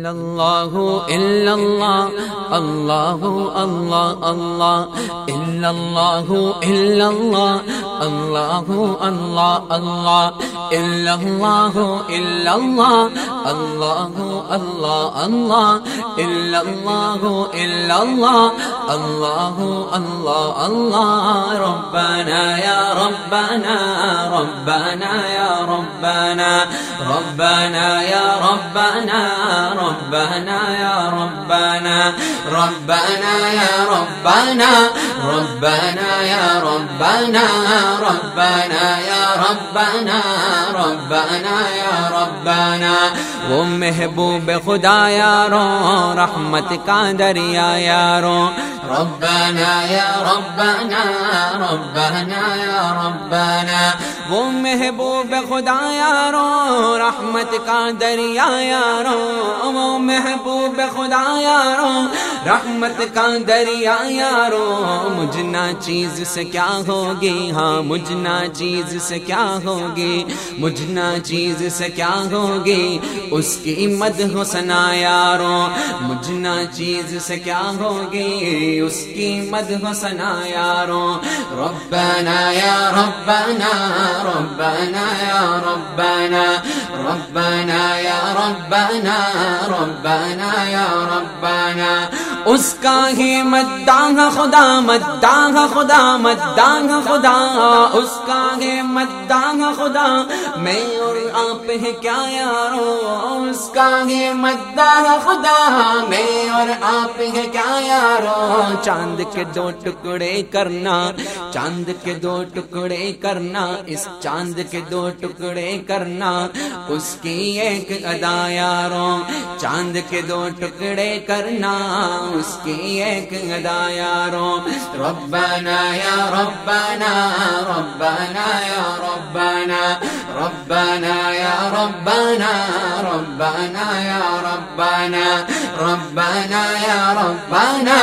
اللہ الا اللہ اللہ اللہ اللہ الا اللہ الا اللہ اللہ اللہ اللہ الا اللہ الا اللہ اللہ اللہ اللہ الا اللہ الا اللہ اللہ اللہ اللہ ربنا یا ربنا ربنا یا ربنا ربنا یا ربنا ربنا یا ربنا ربنا یا ربنا ربنا یا ربنا ربنا یا ربنا ربنا یا ربنا وہ محبوب خدا یارو رحمت کا دریا یارو ربنا یا ربنا ربنا یا ربنا وہ محبوب خدا یارو رحمت کا دریا یارو وہ محبوب خدا یارو رحمت کا دریا یارو مجھنا چیز سے کیا ہوگی ہاں مجھنا چیز سے کیا ہوگی مجھنا چیز سے کیا ہوگی اس کی مدح و ثنا یارو مجھنا چیز سے کیا ہوگی اس کی مدح و ثنا یارو ربنا یا ربنا ربنا یا ربنا ربنا یا ربنا ربنا یا ربنا اس کا ہی مداح خدا مداح خدا مداح خدا اس کا ہے مداح خدا میں اور آپ ہے کیا یارو اس کا ہے مداح خدا میں اور آپ ہے کیا یارو چاند کے دو ٹکڑے کرنا چاند کے دو ٹکڑے کرنا اس چاند کے دو ٹکڑے کرنا اس کی ایک ادا یارو چاند کے دو ٹکڑے کرنا اس کی ایک ادا یارو ربنا یا ربنا ربنا یا ربنا ربنا یا ربنا ربنا یا ربنا ربنا یا ربنا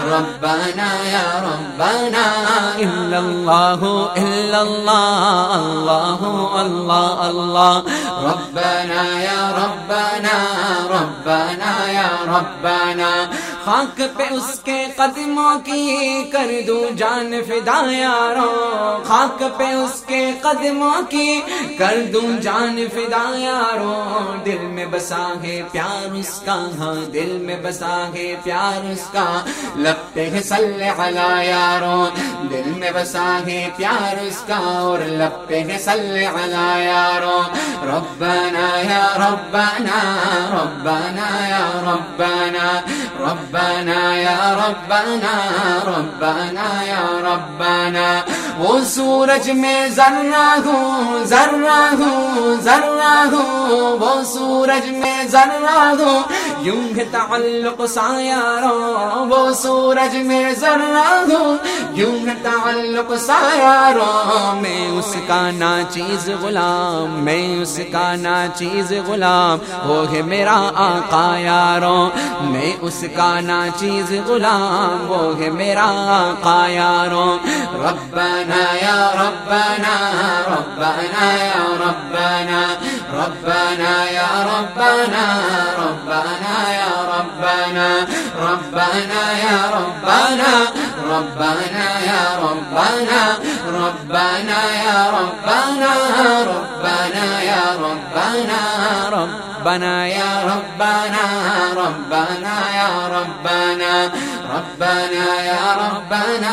ربنا یا ربنا الا اللہ الا اللہ اللہ اللہ اللہ ربنا یا ربنا ربنا یا ربنا خاک پہ اس کے قدموں کی کر دوں جان فدا یارو خاک پہ اس کے قدموں کی کر دوں جان فدا یارو دل میں بسا ہے پیار اس کا ہاں دل میں بسا ہے پیار اس کا لب پہ ہے صلی علی یارو دل میں بسا ہے پیار اس کا اور لب پہ ہے صلی علی یارو ربنا یا ربنا ربنا یا ربنا ربنا یا ربنا ربنا یا ربنا وہ سورج میں ذرہ ہوں ذرہ ہوں ذرہ ہوں وہ سورج میں ذرہ ہوں یوں ہے تعلق سا یارو وہ سورج میں ذرہ ہوں یوں ہے تعلق سا یارو میں اس کا ناچیز غلام میں اس کا ناچیز غلام وہ ہے میرا آقا یارو میں اس کا ناچیز غلام وہ ہے میرا آقا یارو ربنا یا ربنا ربنا یا ربنا ربنا یا ربنا ربنا یا ربنا ربنا یا ربنا ربنا یا ربنا ربنا یا ربنا ربنا یا ربنا ربنا یا ربنا ربنا یا ربنا ربنا یا ربنا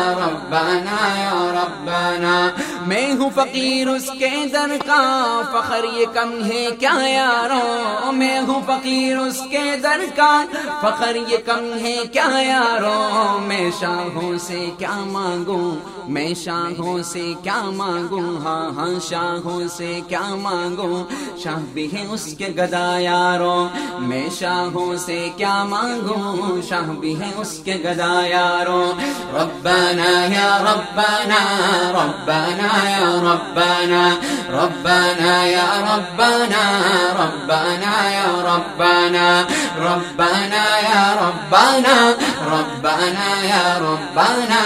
ربنا یا ربنا میں ہوں فقیر اس کے در کا فخر یہ کم ہے کیا یارو میں ہوں فقیر اس کے در کا فخر یہ کم ہے کیا یارو میں شاہوں سے کیا مانگوں میں شاہوں سے کیا مانگوں ہاں ہاں شاہوں سے کیا مانگوں شاہ بھی ہے اس کے گدا یارو میں شاہوں سے کیا مانگوں شاہ بھی ہے اس کے گدا یارو ربنا یا ربنا ربنا یا ربنا ربنا یا ربنا ربنا یا ربنا ربنا یا ربنا ربنا یا ربنا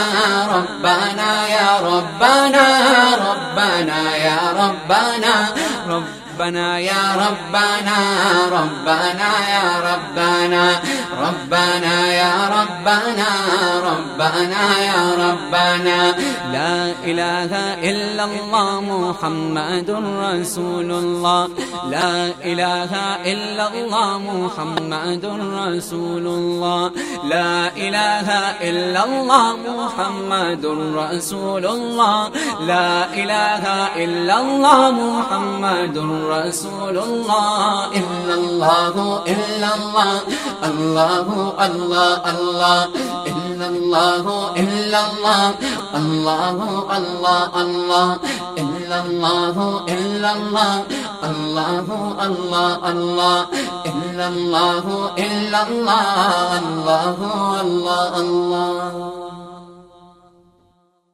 ربنا یا ربنا ربنا یا ربنا ربنا يا ربنا ربنا يا ربنا ربنا يا ربنا ربنا يا ربنا لا إله إلا الله محمد رسول الله لا إله إلا الله محمد رسول الله لا إله إلا الله محمد رسول الله لا إله إلا الله محمد رسول الله إلا الله إلا الله الله الله الله إلا الله إلا الله الله الله الله إلا الله إلا الله الله الله الله إلا الله إلا الله الله الله الله